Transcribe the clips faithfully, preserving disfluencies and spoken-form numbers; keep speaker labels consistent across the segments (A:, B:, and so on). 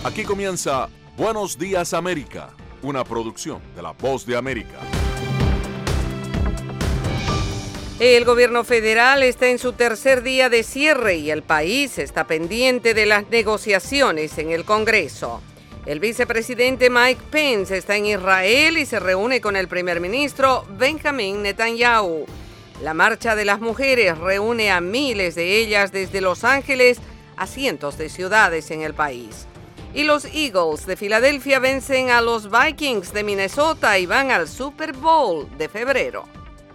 A: Aquí comienza Buenos Días América, una producción de La Voz de América.
B: El gobierno federal está en su tercer día de cierre y el país está pendiente de las negociaciones en el Congreso. El vicepresidente Mike Pence está en Israel y se reúne con el primer ministro Benjamin Netanyahu. La Marcha de las Mujeres reúne a miles de ellas desde Los Ángeles a cientos de ciudades en el país. Y los Eagles de Filadelfia vencen a los Vikings de Minnesota y van al Super Bowl de febrero.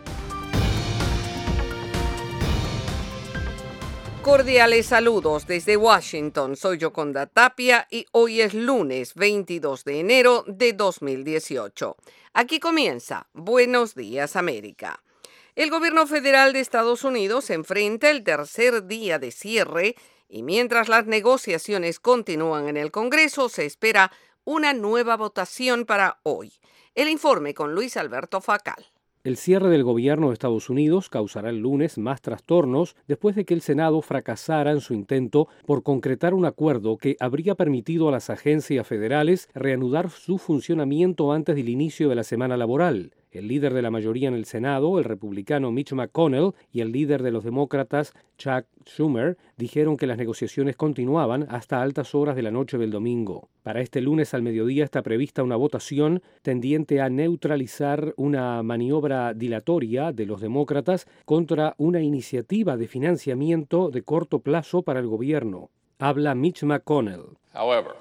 B: Cordiales saludos desde Washington. Soy Yoconda Tapia y hoy es lunes veintidós de enero de dos mil dieciocho. Aquí comienza Buenos Días América. El gobierno federal de Estados Unidos enfrenta el tercer día de cierre y mientras las negociaciones continúan en el Congreso, se espera una nueva votación para hoy. El informe con Luis Alberto Facal.
C: El cierre del gobierno de Estados Unidos causará el lunes más trastornos después de que el Senado fracasara en su intento por concretar un acuerdo que habría permitido a las agencias federales reanudar su funcionamiento antes del inicio de la semana laboral. El líder de la mayoría en el Senado, el republicano Mitch McConnell, y el líder de los demócratas, Chuck Schumer, dijeron que las negociaciones continuaban hasta altas horas de la noche del domingo. Para este lunes al mediodía está prevista una votación tendiente a neutralizar una maniobra dilatoria de los demócratas contra una iniciativa de financiamiento de corto plazo para el gobierno. Habla Mitch McConnell.
D: However,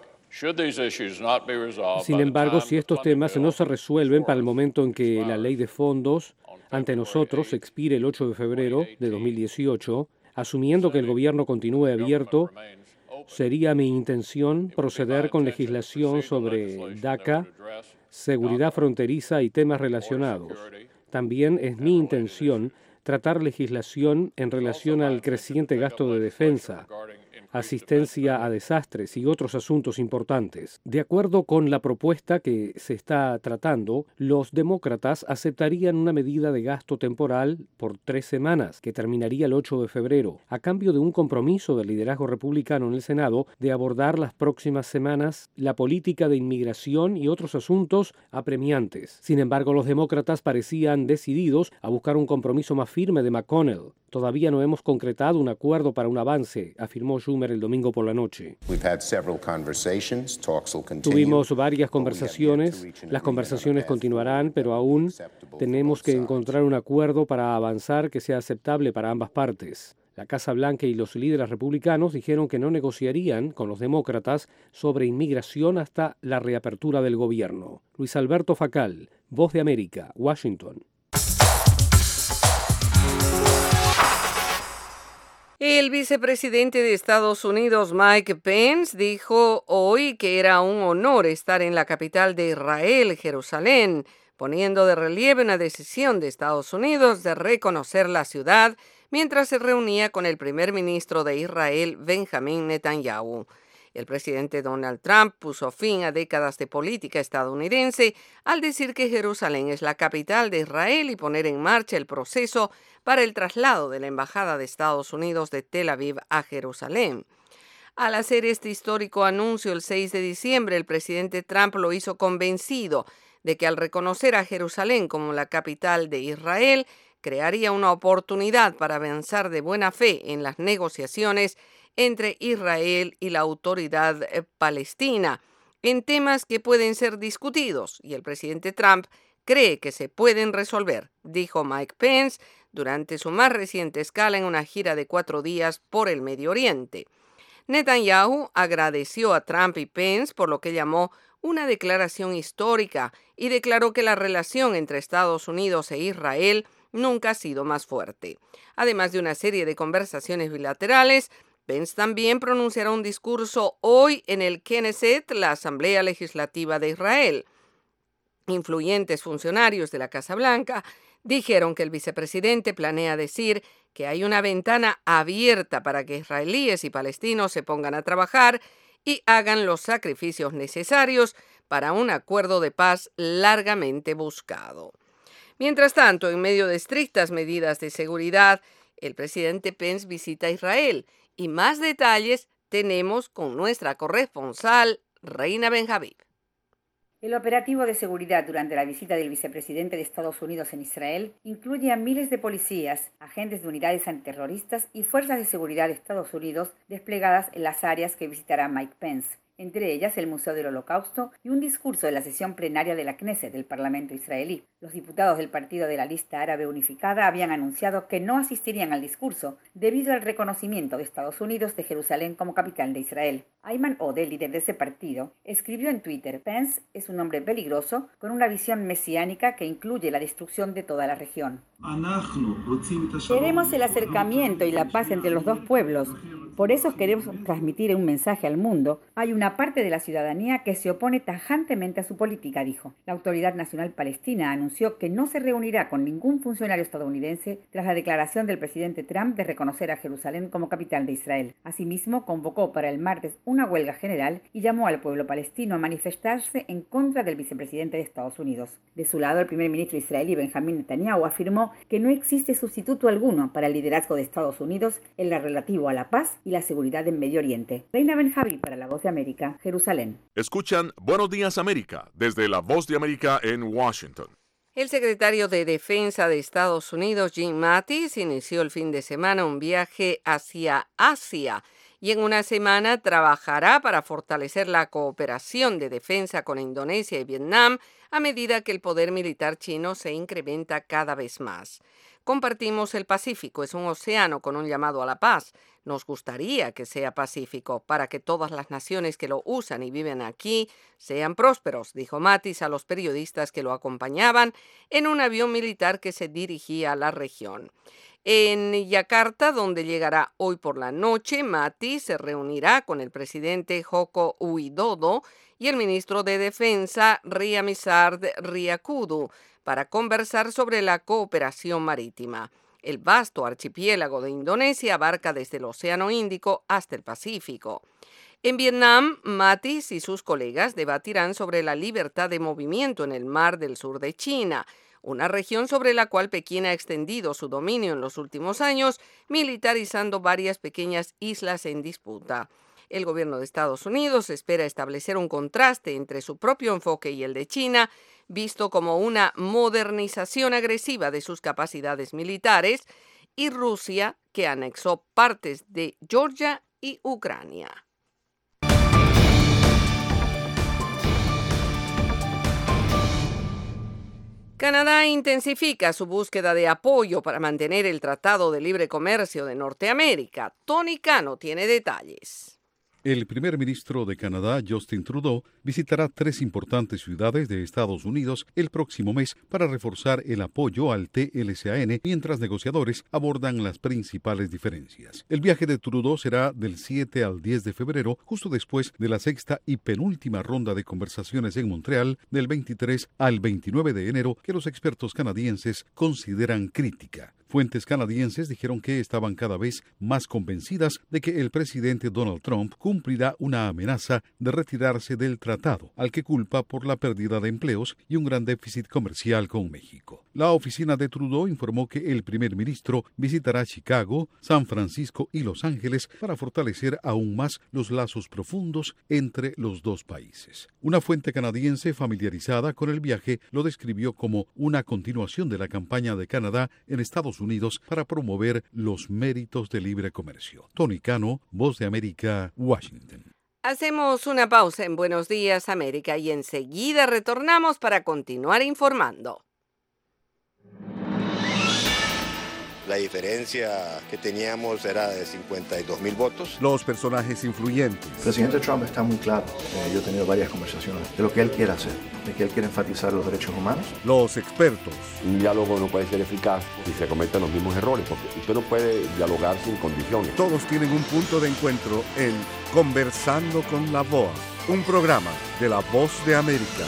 C: Sin embargo, si estos temas no se resuelven para el momento en que la ley de fondos ante nosotros expire el ocho de febrero de dos mil dieciocho, asumiendo que el gobierno continúe abierto, sería mi intención proceder con legislación sobre DACA, seguridad fronteriza y temas relacionados. También es mi intención tratar legislación en relación al creciente gasto de defensa, asistencia a desastres y otros asuntos importantes. De acuerdo con la propuesta que se está tratando, los demócratas aceptarían una medida de gasto temporal por tres semanas, que terminaría el ocho de febrero, a cambio de un compromiso del liderazgo republicano en el Senado de abordar las próximas semanas la política de inmigración y otros asuntos apremiantes. Sin embargo, los demócratas parecían decididos a buscar un compromiso más firme de McConnell. Todavía no hemos concretado un acuerdo para un avance, afirmó Schumer el domingo por la noche. Tuvimos varias conversaciones, las conversaciones continuarán, pero aún tenemos que encontrar un acuerdo para avanzar que sea aceptable para ambas partes. La Casa Blanca y los líderes republicanos dijeron que no negociarían con los demócratas sobre inmigración hasta la reapertura del gobierno. Luis Alberto Facal, Voz de América, Washington.
B: El vicepresidente de Estados Unidos, Mike Pence, dijo hoy que era un honor estar en la capital de Israel, Jerusalén, poniendo de relieve una decisión de Estados Unidos de reconocer la ciudad mientras se reunía con el primer ministro de Israel, Benjamin Netanyahu. El presidente Donald Trump puso fin a décadas de política estadounidense al decir que Jerusalén es la capital de Israel y poner en marcha el proceso para el traslado de la Embajada de Estados Unidos de Tel Aviv a Jerusalén. Al hacer este histórico anuncio el seis de diciembre, el presidente Trump lo hizo convencido de que al reconocer a Jerusalén como la capital de Israel, crearía una oportunidad para avanzar de buena fe en las negociaciones entre Israel y la autoridad palestina en temas que pueden ser discutidos y el presidente Trump cree que se pueden resolver, dijo Mike Pence durante su más reciente escala en una gira de cuatro días por el Medio Oriente. Netanyahu agradeció a Trump y Pence por lo que llamó una declaración histórica y declaró que la relación entre Estados Unidos e Israel nunca ha sido más fuerte. Además de una serie de conversaciones bilaterales, Pence también pronunciará un discurso hoy en el Knesset, la Asamblea Legislativa de Israel. Influyentes funcionarios de la Casa Blanca dijeron que el vicepresidente planea decir que hay una ventana abierta para que israelíes y palestinos se pongan a trabajar y hagan los sacrificios necesarios para un acuerdo de paz largamente buscado. Mientras tanto, en medio de estrictas medidas de seguridad, el presidente Pence visita Israel y más detalles tenemos con nuestra corresponsal Reina Benjamín.
D: El operativo de seguridad durante la visita del vicepresidente de Estados Unidos en Israel incluye a miles de policías, agentes de unidades antiterroristas y fuerzas de seguridad de Estados Unidos desplegadas en las áreas que visitará Mike Pence, entre ellas el Museo del Holocausto y un discurso de la sesión plenaria de la Knesset del Parlamento israelí. Los diputados del Partido de la Lista Árabe Unificada habían anunciado que no asistirían al discurso debido al reconocimiento de Estados Unidos de Jerusalén como capital de Israel. Ayman Odeh, líder de ese partido, escribió en Twitter: Pence es un hombre peligroso con una visión mesiánica que incluye la destrucción de toda la región. Queremos el acercamiento y la paz entre los dos pueblos. Por eso queremos transmitir un mensaje al mundo. Hay una parte de la ciudadanía que se opone tajantemente a su política, dijo. La Autoridad Nacional Palestina anunció que no se reunirá con ningún funcionario estadounidense tras la declaración del presidente Trump de reconocer a Jerusalén como capital de Israel. Asimismo, convocó para el martes una huelga general y llamó al pueblo palestino a manifestarse en contra del vicepresidente de Estados Unidos. De su lado, el primer ministro israelí Benjamín Netanyahu afirmó que no existe sustituto alguno para el liderazgo de Estados Unidos en lo relativo a la paz y la seguridad en Medio Oriente. Reina Benjamín para La Voz de América, Jerusalén.
A: Escuchan Buenos Días América desde La Voz de América en Washington.
B: El secretario de Defensa de Estados Unidos, Jim Mattis, inició el fin de semana un viaje hacia Asia y en una semana trabajará para fortalecer la cooperación de defensa con Indonesia y Vietnam a medida que el poder militar chino se incrementa cada vez más. Compartimos el Pacífico, es un océano con un llamado a la paz. Nos gustaría que sea pacífico para que todas las naciones que lo usan y viven aquí sean prósperos, dijo Mattis a los periodistas que lo acompañaban en un avión militar que se dirigía a la región. En Yakarta, donde llegará hoy por la noche, Mattis se reunirá con el presidente Joko Widodo y el ministro de Defensa Ryamizard Ryakudu para conversar sobre la cooperación marítima. El vasto archipiélago de Indonesia abarca desde el Océano Índico hasta el Pacífico. En Vietnam, Mattis y sus colegas debatirán sobre la libertad de movimiento en el mar del sur de China, una región sobre la cual Pekín ha extendido su dominio en los últimos años, militarizando varias pequeñas islas en disputa. El gobierno de Estados Unidos espera establecer un contraste entre su propio enfoque y el de China, visto como una modernización agresiva de sus capacidades militares, y Rusia, que anexó partes de Georgia y Ucrania. Canadá intensifica su búsqueda de apoyo para mantener el Tratado de Libre Comercio de Norteamérica. Tony Cano tiene detalles.
E: El primer ministro de Canadá, Justin Trudeau, visitará tres importantes ciudades de Estados Unidos el próximo mes para reforzar el apoyo al T L C A N mientras negociadores abordan las principales diferencias. El viaje de Trudeau será del siete al diez de febrero, justo después de la sexta y penúltima ronda de conversaciones en Montreal del veintitrés al veintinueve de enero que los expertos canadienses consideran crítica. Fuentes canadienses dijeron que estaban cada vez más convencidas de que el presidente Donald Trump cumplirá una amenaza de retirarse del tratado, al que culpa por la pérdida de empleos y un gran déficit comercial con México. La oficina de Trudeau informó que el primer ministro visitará Chicago, San Francisco y Los Ángeles para fortalecer aún más los lazos profundos entre los dos países. Una fuente canadiense familiarizada con el viaje lo describió como una continuación de la campaña de Canadá en Estados Unidos para promover los méritos del libre comercio. Tony Cano, Voz de América, Washington.
B: Hacemos una pausa en Buenos Días América y enseguida retornamos para continuar informando.
F: La diferencia que teníamos era de cincuenta y dos mil votos.
G: Los personajes influyentes.
H: El presidente Trump está muy claro. Eh, yo he tenido varias conversaciones de lo que él quiere hacer, de que él quiere enfatizar los derechos humanos.
G: Los expertos.
I: Un diálogo no puede ser eficaz si se cometen los mismos errores, porque usted no puede dialogar sin condiciones.
G: Todos tienen un punto de encuentro en Conversando con la V O A, un programa de La Voz de América.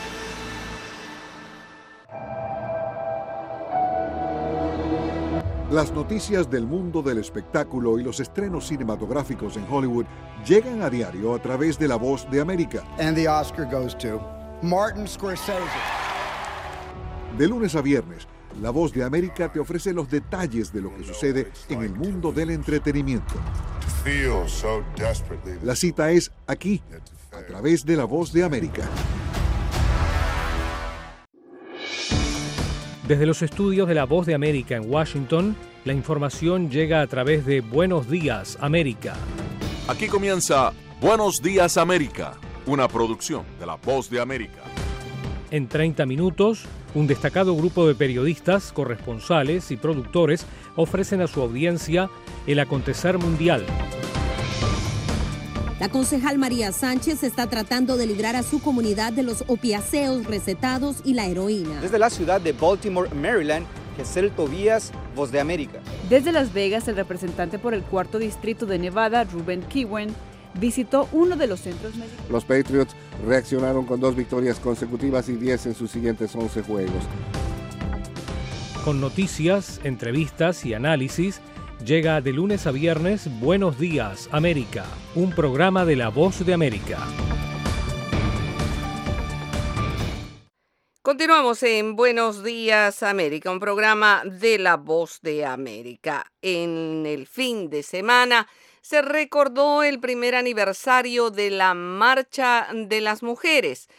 J: Las noticias del mundo del espectáculo y los estrenos cinematográficos en Hollywood llegan a diario a través de La Voz de América.
K: And the Oscar goes to Martin Scorsese.
J: De lunes a viernes, La Voz de América te ofrece los detalles de lo que sucede en el mundo del entretenimiento. La cita es aquí, a través de La Voz de América.
C: Desde los estudios de La Voz de América en Washington, la información llega a través de Buenos Días, América.
A: Aquí comienza Buenos Días, América, una producción de La Voz de América.
C: En treinta minutos, un destacado grupo de periodistas, corresponsales y productores ofrecen a su audiencia el acontecer mundial.
L: La concejal María Sánchez está tratando de librar a su comunidad de los opiáceos recetados y la heroína.
M: Desde la ciudad de Baltimore, Maryland, Gesell Tobías, Voz de América.
N: Desde Las Vegas, el representante por el cuarto distrito de Nevada, Ruben Kiwen, visitó uno de los centros médicos.
O: Los Patriots reaccionaron con dos victorias consecutivas y diez en sus siguientes once juegos.
C: Con noticias, entrevistas y análisis, llega de lunes a viernes Buenos Días, América, un programa de La Voz de América.
B: Continuamos en Buenos Días, América, un programa de La Voz de América. En el fin de semana se recordó el primer aniversario de la Marcha de las Mujeres,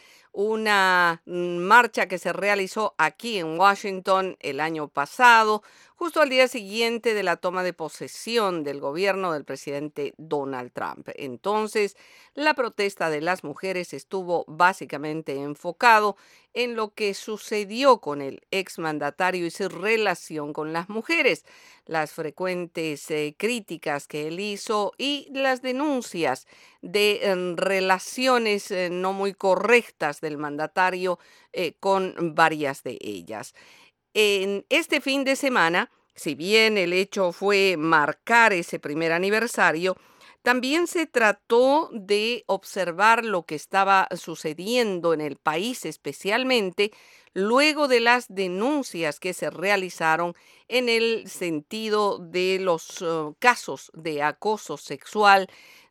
B: una marcha que se realizó aquí en Washington el año pasado, justo al día siguiente de la toma de posesión del gobierno del presidente Donald Trump. Entonces, la protesta de las mujeres estuvo básicamente enfocado en lo que sucedió con el exmandatario y su relación con las mujeres, las frecuentes eh, críticas que él hizo y las denuncias de eh, relaciones eh, no muy correctas del mandatario eh, con varias de ellas. En este fin de semana, si bien el hecho fue marcar ese primer aniversario, también se trató de observar lo que estaba sucediendo en el país, especialmente luego de las denuncias que se realizaron en el sentido de los uh, casos de acoso sexual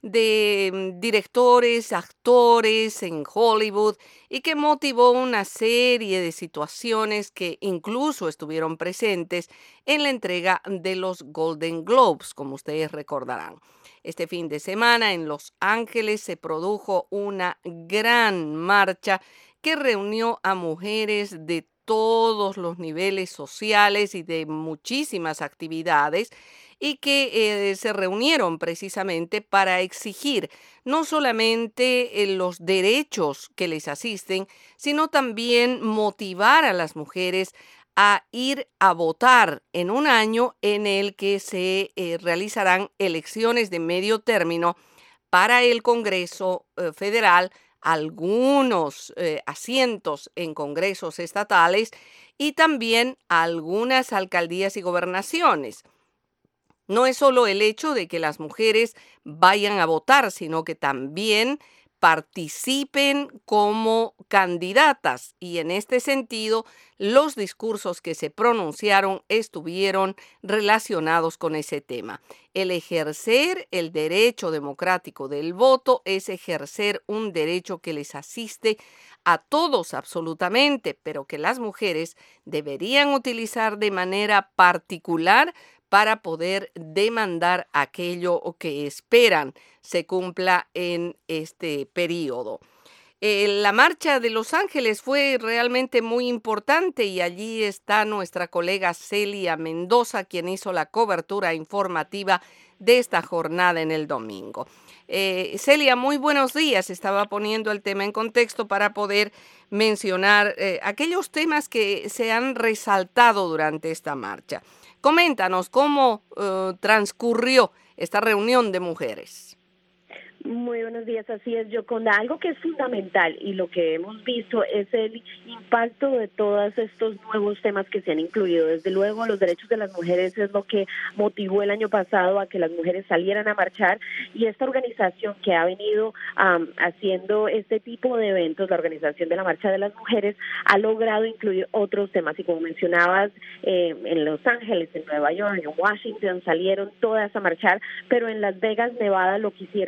B: de um, directores, actores en Hollywood y que motivó una serie de situaciones que incluso estuvieron presentes en la entrega de los Golden Globes, como ustedes recordarán. Este fin de semana en Los Ángeles se produjo una gran marcha que reunió a mujeres de todos los niveles sociales y de muchísimas actividades y que eh, se reunieron precisamente para exigir no solamente eh, los derechos que les asisten, sino también motivar a las mujeres a ir a votar en un año en el que se eh, realizarán elecciones de medio término para el Congreso eh, Federal, algunos eh, asientos en congresos estatales y también algunas alcaldías y gobernaciones. No es solo el hecho de que las mujeres vayan a votar, sino que también participen como candidatas y en este sentido los discursos que se pronunciaron estuvieron relacionados con ese tema. El ejercer el derecho democrático del voto es ejercer un derecho que les asiste a todos absolutamente, pero que las mujeres deberían utilizar de manera particular para poder demandar aquello que esperan se cumpla en este periodo. Eh, la marcha de Los Ángeles fue realmente muy importante y allí está nuestra colega Celia Mendoza, quien hizo la cobertura informativa de esta jornada en el domingo. Eh, Celia, muy buenos días. Estaba poniendo el tema en contexto para poder mencionar eh, aquellos temas que se han resaltado durante esta marcha. Coméntanos cómo uh, transcurrió esta reunión de mujeres.
P: Muy buenos días, así es, Yoconda. Algo que es fundamental y lo que hemos visto es el impacto de todos estos nuevos temas que se han incluido. Desde luego, los derechos de las mujeres es lo que motivó el año pasado a que las mujeres salieran a marchar, y esta organización que ha venido um, haciendo este tipo de eventos, la organización de la Marcha de las Mujeres, ha logrado incluir otros temas y como mencionabas, eh, en Los Ángeles, en Nueva York, en Washington salieron todas a marchar, pero en Las Vegas, Nevada, lo que hicieron fue lanzar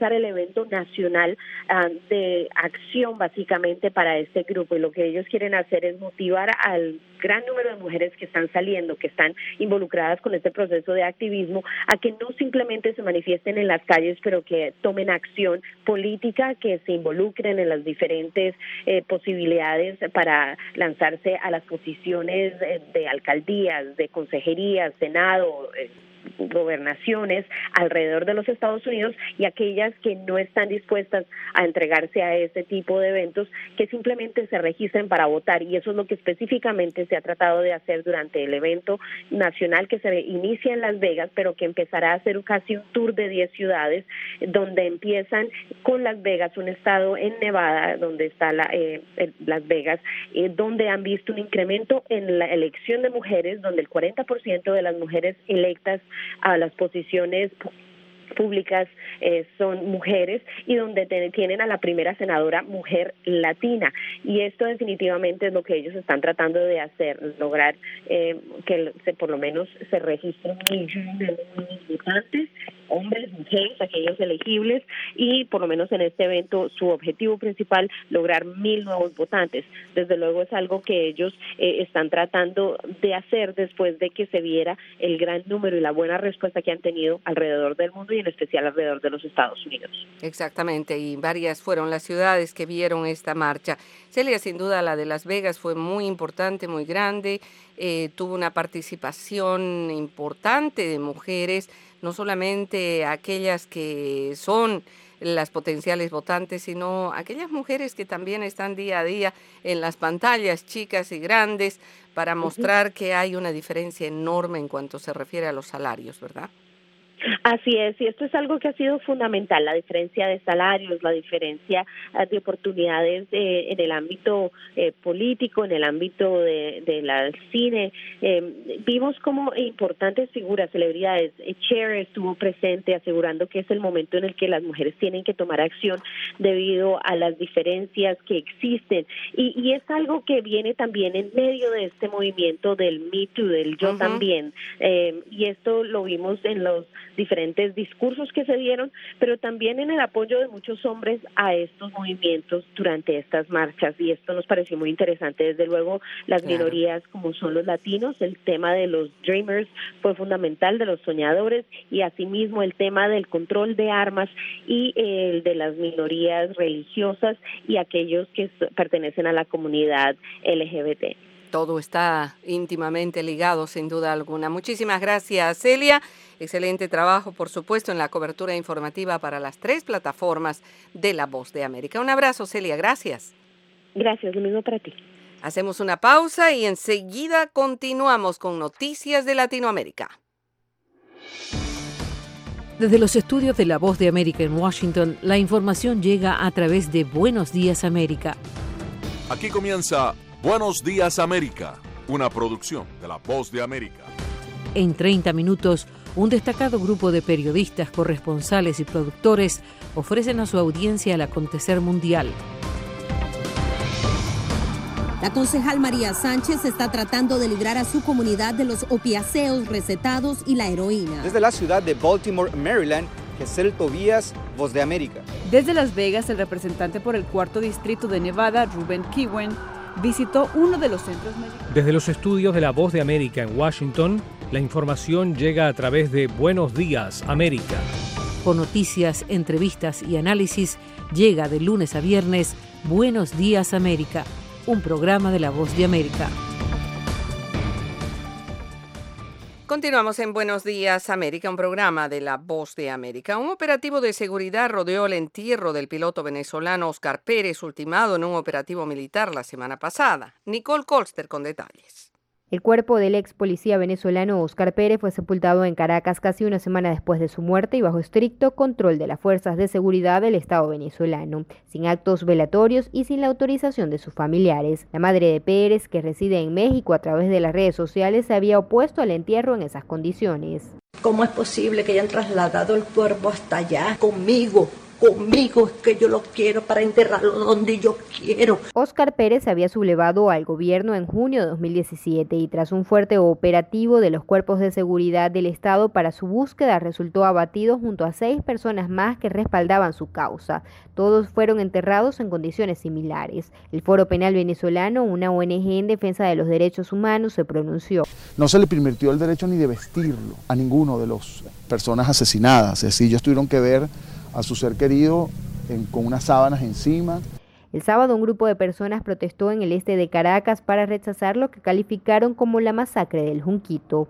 P: lanzar el evento nacional uh, de acción básicamente para este grupo, y lo que ellos quieren hacer es motivar al gran número de mujeres que están saliendo, que están involucradas con este proceso de activismo, a que no simplemente se manifiesten en las calles, pero que tomen acción política, que se involucren en las diferentes eh, posibilidades para lanzarse a las posiciones de, de alcaldías, de consejerías, senado, eh, gobernaciones alrededor de los Estados Unidos, y aquellas que no están dispuestas a entregarse a este tipo de eventos, que simplemente se registren para votar. Y eso es lo que específicamente se ha tratado de hacer durante el evento nacional que se inicia en Las Vegas, pero que empezará a ser casi un tour de diez ciudades, donde empiezan con Las Vegas, un estado en Nevada, donde está la, eh, Las Vegas, eh, donde han visto un incremento en la elección de mujeres, donde el cuarenta por ciento de las mujeres electas a las posiciones públicas eh, son mujeres, y donde te, tienen a la primera senadora mujer latina, y esto definitivamente es lo que ellos están tratando de hacer, lograr eh, que se, por lo menos se registren un millón de votantes, hombres, mujeres, aquellos elegibles, y por lo menos en este evento su objetivo principal, lograr mil nuevos votantes. Desde luego es algo que ellos eh, están tratando de hacer después de que se viera el gran número y la buena respuesta que han tenido alrededor del mundo, y en especial alrededor de los Estados Unidos.
B: Exactamente, y varias fueron las ciudades que vieron esta marcha. Celia, sin duda la de Las Vegas fue muy importante, muy grande, eh, tuvo una participación importante de mujeres, no solamente aquellas que son las potenciales votantes, sino aquellas mujeres que también están día a día en las pantallas, chicas y grandes, para mostrar que hay una diferencia enorme en cuanto se refiere a los salarios, ¿verdad?
P: Así es, y esto es algo que ha sido fundamental, la diferencia de salarios, la diferencia de oportunidades eh, en el ámbito eh, político, en el ámbito de, de la cine. Eh, vimos como importantes figuras, celebridades, eh, Cher estuvo presente asegurando que es el momento en el que las mujeres tienen que tomar acción debido a las diferencias que existen, y, y es algo que viene también en medio de este movimiento del Me Too, del yo uh-huh. también, eh, y esto lo vimos en los diferentes discursos que se dieron, pero también en el apoyo de muchos hombres a estos movimientos durante estas marchas, y esto nos pareció muy interesante. Desde luego las claro. minorías como son los latinos, el tema de los Dreamers fue fundamental, de los soñadores, y asimismo el tema del control de armas y el de las minorías religiosas y aquellos que pertenecen a la comunidad L G B T.
B: Todo está íntimamente ligado, sin duda alguna. Muchísimas gracias, Celia. Excelente trabajo, por supuesto, en la cobertura informativa para las tres plataformas de La Voz de América. Un abrazo, Celia. Gracias.
P: Gracias, lo mismo para ti.
B: Hacemos una pausa y enseguida continuamos con Noticias de Latinoamérica.
Q: Desde los estudios de La Voz de América en Washington, la información llega a través de Buenos Días América.
A: Aquí comienza Buenos Días América, una producción de La Voz de América.
Q: En treinta minutos, un destacado grupo de periodistas, corresponsales y productores ofrecen a su audiencia el acontecer mundial.
L: La concejal María Sánchez está tratando de librar a su comunidad de los opiáceos recetados y la heroína.
M: Desde la ciudad de Baltimore, Maryland, Gesell Tobías, Voz de América.
N: Desde Las Vegas, el representante por el cuarto distrito de Nevada, Ruben Kiwen, visitó uno de los centros médicos.
C: Desde los estudios de La Voz de América en Washington, la información llega a través de Buenos Días América.
Q: Con noticias, entrevistas y análisis, llega de lunes a viernes Buenos Días América, un programa de La Voz de América.
B: Continuamos en Buenos Días América, un programa de La Voz de América. Un operativo de seguridad rodeó el entierro del piloto venezolano Oscar Pérez, ultimado en un operativo militar la semana pasada. Nicole Colster con detalles.
R: El cuerpo del ex policía venezolano Oscar Pérez fue sepultado en Caracas casi una semana después de su muerte y bajo estricto control de las fuerzas de seguridad del Estado venezolano, sin actos velatorios y sin la autorización de sus familiares. La madre de Pérez, que reside en México, a través de las redes sociales se había opuesto al entierro en esas condiciones.
S: ¿Cómo es posible que hayan trasladado el cuerpo hasta allá conmigo? conmigo, es que yo lo quiero para enterrarlo donde yo quiero.
R: Óscar Pérez se había sublevado al gobierno en junio de dos mil diecisiete y tras un fuerte operativo de los cuerpos de seguridad del Estado para su búsqueda resultó abatido junto a seis personas más que respaldaban su causa. Todos fueron enterrados en condiciones similares. El Foro Penal Venezolano, una O N G en defensa de los derechos humanos, se pronunció.
T: No se le permitió el derecho ni de vestirlo a ninguno de las personas asesinadas. Es decir, ellos tuvieron que ver a su ser querido en, con unas sábanas encima.
R: El sábado un grupo de personas protestó en el este de Caracas para rechazar lo que calificaron como la masacre del Junquito.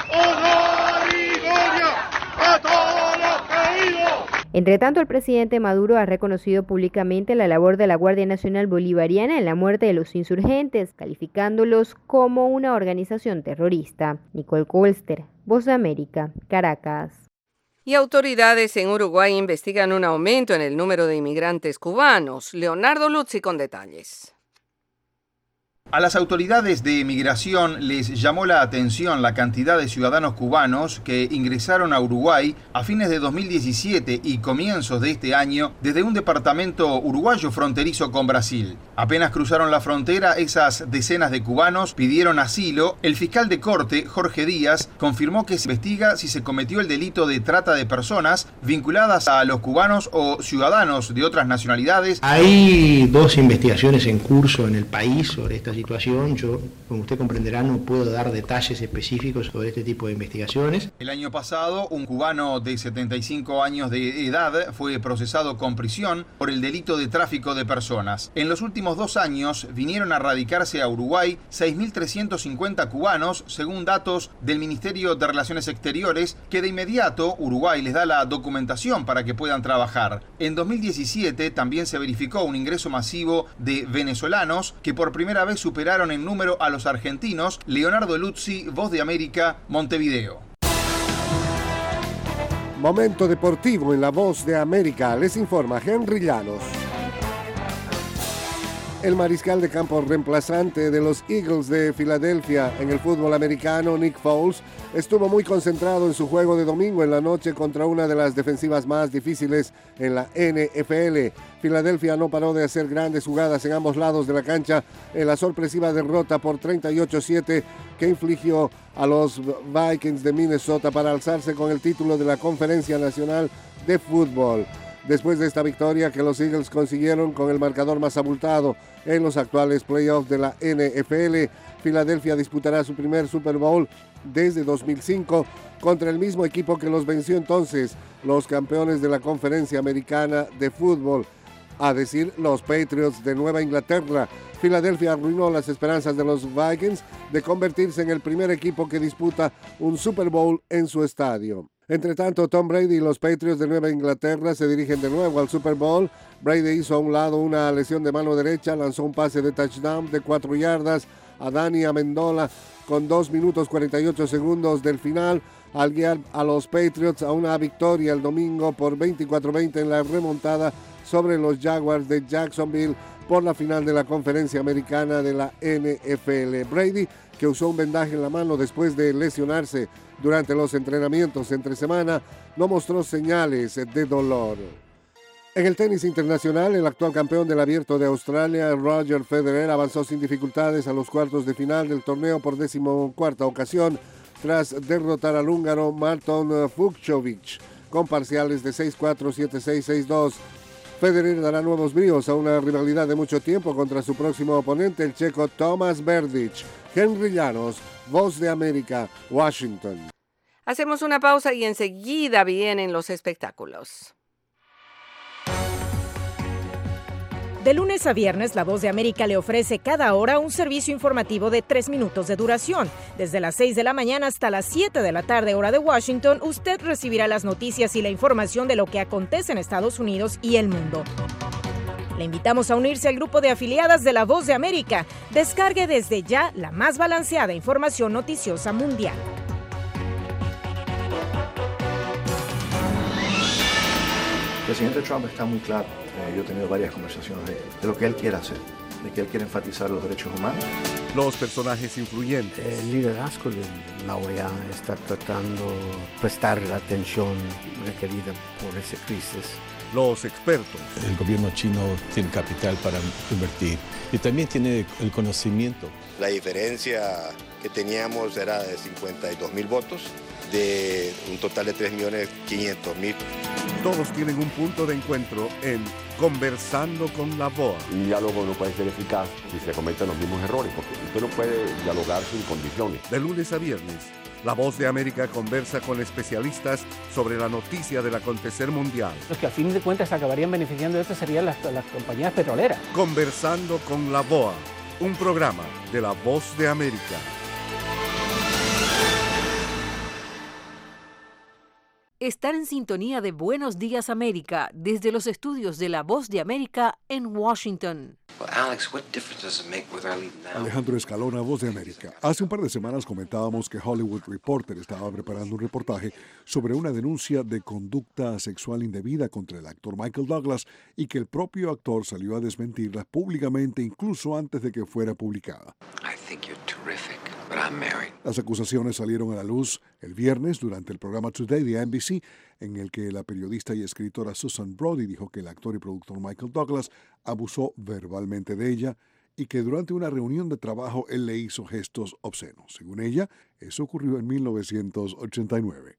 R: Entre tanto, el presidente Maduro ha reconocido públicamente la labor de la Guardia Nacional Bolivariana en la muerte de los insurgentes, calificándolos como una organización terrorista. Nicole Colster, Voz de América, Caracas.
B: Y autoridades en Uruguay investigan un aumento en el número de inmigrantes cubanos. Leonardo Luzzi con detalles.
U: A las autoridades de migración les llamó la atención la cantidad de ciudadanos cubanos que ingresaron a Uruguay a fines de dos mil diecisiete y comienzos de este año desde un departamento uruguayo fronterizo con Brasil. Apenas cruzaron la frontera, esas decenas de cubanos pidieron asilo. El fiscal de corte, Jorge Díaz, confirmó que se investiga si se cometió el delito de trata de personas vinculadas a los cubanos o ciudadanos de otras nacionalidades.
V: Hay dos investigaciones en curso en el país sobre esta situación. Yo, como usted comprenderá, no puedo dar detalles específicos sobre este tipo de investigaciones.
U: El año pasado, un cubano de setenta y cinco años de edad fue procesado con prisión por el delito de tráfico de personas. En los últimos dos años vinieron a radicarse a Uruguay seis mil trescientos cincuenta cubanos, según datos del Ministerio de Relaciones Exteriores, que de inmediato Uruguay les da la documentación para que puedan trabajar. En dos mil diecisiete también se verificó un ingreso masivo de venezolanos que por primera vez superaron en número a los argentinos. Leonardo Luzzi, Voz de América, Montevideo.
O: Momento deportivo en La Voz de América. Les informa Henry Llanos. El mariscal de campo reemplazante de los Eagles de Filadelfia en el fútbol americano, Nick Foles, estuvo muy concentrado en su juego de domingo en la noche contra una de las defensivas más difíciles en la N F L. Filadelfia no paró de hacer grandes jugadas en ambos lados de la cancha en la sorpresiva derrota por treinta y ocho a siete que infligió a los Vikings de Minnesota para alzarse con el título de la Conferencia Nacional de Fútbol. Después de esta victoria que los Eagles consiguieron con el marcador más abultado en los actuales playoffs de la N F L, Filadelfia disputará su primer Super Bowl desde dos mil cinco contra el mismo equipo que los venció entonces, los campeones de la Conferencia Americana de Fútbol, a decir, los Patriots de Nueva Inglaterra. Filadelfia arruinó las esperanzas de los Vikings de convertirse en el primer equipo que disputa un Super Bowl en su estadio. Entre tanto, Tom Brady y los Patriots de Nueva Inglaterra se dirigen de nuevo al Super Bowl. Brady hizo a un lado una lesión de mano derecha, lanzó un pase de touchdown de cuatro yardas a Dani Amendola con dos minutos cuarenta y ocho segundos del final, al guiar a los Patriots a una victoria el domingo por veinticuatro a veinte en la remontada sobre los Jaguars de Jacksonville por la final de la Conferencia Americana de la N F L. Brady, que usó un vendaje en la mano después de lesionarse durante los entrenamientos entre semana, no mostró señales de dolor. En el tenis internacional, el actual campeón del Abierto de Australia, Roger Federer, avanzó sin dificultades a los cuartos de final del torneo por decimocuarta ocasión, tras derrotar al húngaro Marton Fucsovics con parciales de seis cuatro, siete seis, seis dos. Federer dará nuevos bríos a una rivalidad de mucho tiempo contra su próximo oponente, el checo Tomas Berdych. Henry Llanos, Voz de América, Washington.
B: Hacemos una pausa y enseguida vienen los espectáculos.
W: De lunes a viernes, La Voz de América le ofrece cada hora un servicio informativo de tres minutos de duración. Desde las seis de la mañana hasta las siete de la tarde, hora de Washington, usted recibirá las noticias y la información de lo que acontece en Estados Unidos y el mundo. Le invitamos a unirse al grupo de afiliadas de La Voz de América. Descargue desde ya la más balanceada información noticiosa mundial.
H: El presidente Trump está muy claro. Eh, yo he tenido varias conversaciones de, de lo que él quiere hacer. de que él quiere enfatizar los derechos humanos.
G: Los personajes influyentes.
D: El liderazgo de la O E A está tratando de prestar la atención requerida por esa crisis.
G: Los expertos.
E: El gobierno chino tiene capital para invertir y también tiene el conocimiento.
F: La diferencia que teníamos era de cincuenta y dos mil votos, de un total de tres millones quinientos mil.
G: Todos tienen un punto de encuentro en Conversando con la B O A.
I: Un diálogo no puede ser eficaz si se cometen los mismos errores, porque usted no puede dialogar sin condiciones.
G: De lunes a viernes, La Voz de América conversa con especialistas sobre la noticia del acontecer mundial.
C: Los que a fin de cuentas acabarían beneficiando de esto serían las, las compañías petroleras.
G: Conversando con la B O A, un programa de La Voz de América.
Q: Están en sintonía de Buenos Días América desde los estudios de La Voz de América en Washington.
X: Well, Alex, what difference does it make whether I leave now?
J: Alejandro Escalona, Voz de América. Hace un par de semanas comentábamos que Hollywood Reporter estaba preparando un reportaje sobre una denuncia de conducta sexual indebida contra el actor Michael Douglas y que el propio actor salió a desmentirla públicamente incluso antes de que fuera publicada.
X: I think you're terrific, but I'm married.
J: Las acusaciones salieron a la luz el viernes durante el programa Today de N B C, en el que la periodista y escritora Susan Brody dijo que el actor y productor Michael Douglas abusó verbalmente de ella y que durante una reunión de trabajo él le hizo gestos obscenos. Según ella, eso ocurrió en mil novecientos ochenta y nueve.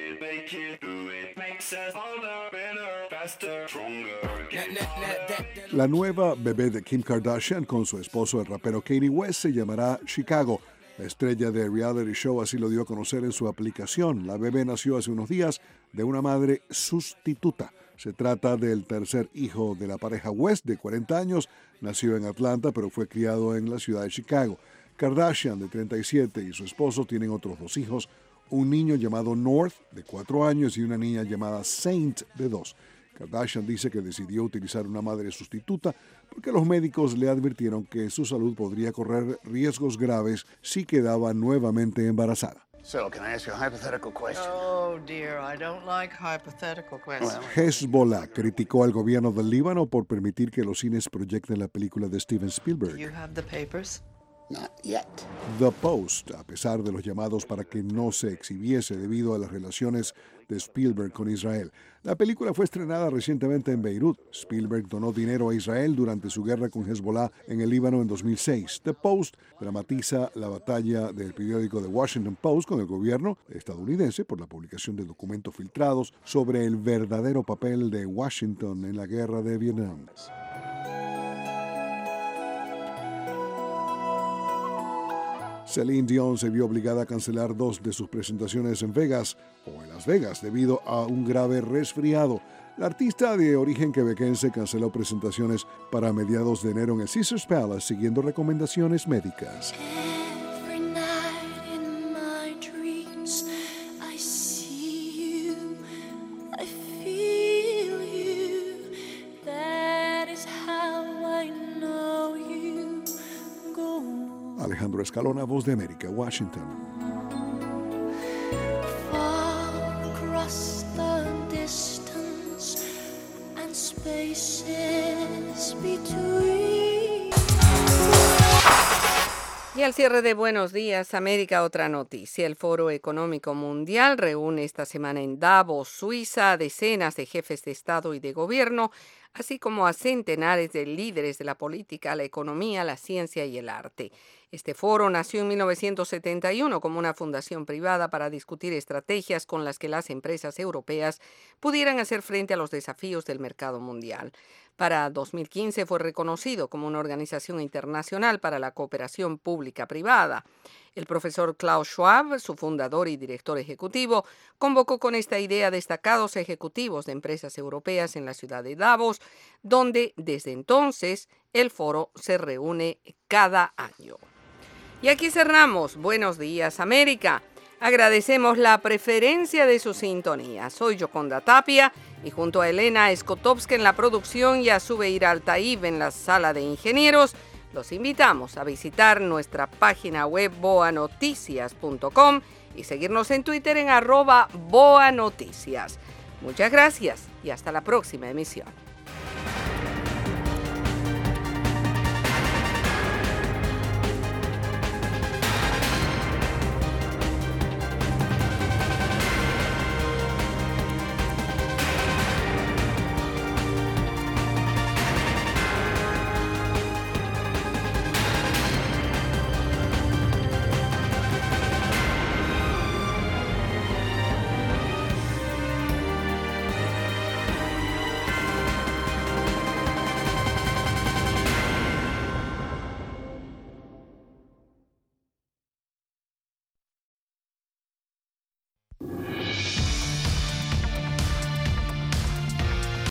J: La nueva bebé de Kim Kardashian con su esposo el rapero Kanye West se llamará Chicago. La estrella de reality show así lo dio a conocer en su aplicación. La bebé nació hace unos días de una madre sustituta. Se trata del tercer hijo de la pareja West, de cuarenta años. Nació en Atlanta, pero fue criado en la ciudad de Chicago. Kardashian, de treinta y siete, y su esposo tienen otros dos hijos. Un niño llamado North, de cuatro años, y una niña llamada Saint, de dos. Kardashian dice que decidió utilizar una madre sustituta porque los médicos le advirtieron que su salud podría correr riesgos graves si quedaba nuevamente embarazada.
Y: So, can I ask you a hypothetical question?
Z: Oh, dear, I don't like hypothetical questions.
J: Hezbollah criticó al gobierno del Líbano por permitir que los cines proyecten la película de Steven Spielberg.
Z: Do you have the papers?
Y: Not yet.
J: The Post, a pesar de los llamados para que no se exhibiese debido a las relaciones de Spielberg con Israel. La película fue estrenada recientemente en Beirut. Spielberg donó dinero a Israel durante su guerra con Hezbollah en el Líbano en dos mil seis. The Post dramatiza la batalla del periódico The Washington Post con el gobierno estadounidense por la publicación de documentos filtrados sobre el verdadero papel de Washington en la guerra de Vietnam. Celine Dion se vio obligada a cancelar dos de sus presentaciones en Vegas o en Las Vegas debido a un grave resfriado. La artista de origen quebequense canceló presentaciones para mediados de enero en el Caesars Palace siguiendo recomendaciones médicas. Alejandro Escalona, Voz de América, Washington.
B: Y al cierre de Buenos Días América, otra noticia. El Foro Económico Mundial reúne esta semana en Davos, Suiza, a decenas de jefes de Estado y de Gobierno, así como a centenares de líderes de la política, la economía, la ciencia y el arte. Este foro nació en mil novecientos setenta y uno como una fundación privada para discutir estrategias con las que las empresas europeas pudieran hacer frente a los desafíos del mercado mundial. Para dos mil quince fue reconocido como una organización internacional para la cooperación pública-privada. El profesor Klaus Schwab, su fundador y director ejecutivo, convocó con esta idea a destacados ejecutivos de empresas europeas en la ciudad de Davos, donde desde entonces el foro se reúne cada año. Y aquí cerramos Buenos Días América. Agradecemos la preferencia de su sintonía. Soy Yoconda Tapia y junto a Elena Escotovska en la producción y a Zubeir Altaib en la sala de ingenieros, los invitamos a visitar nuestra página web boa noticias punto com y seguirnos en Twitter en arroba boanoticias. Muchas gracias y hasta la próxima emisión.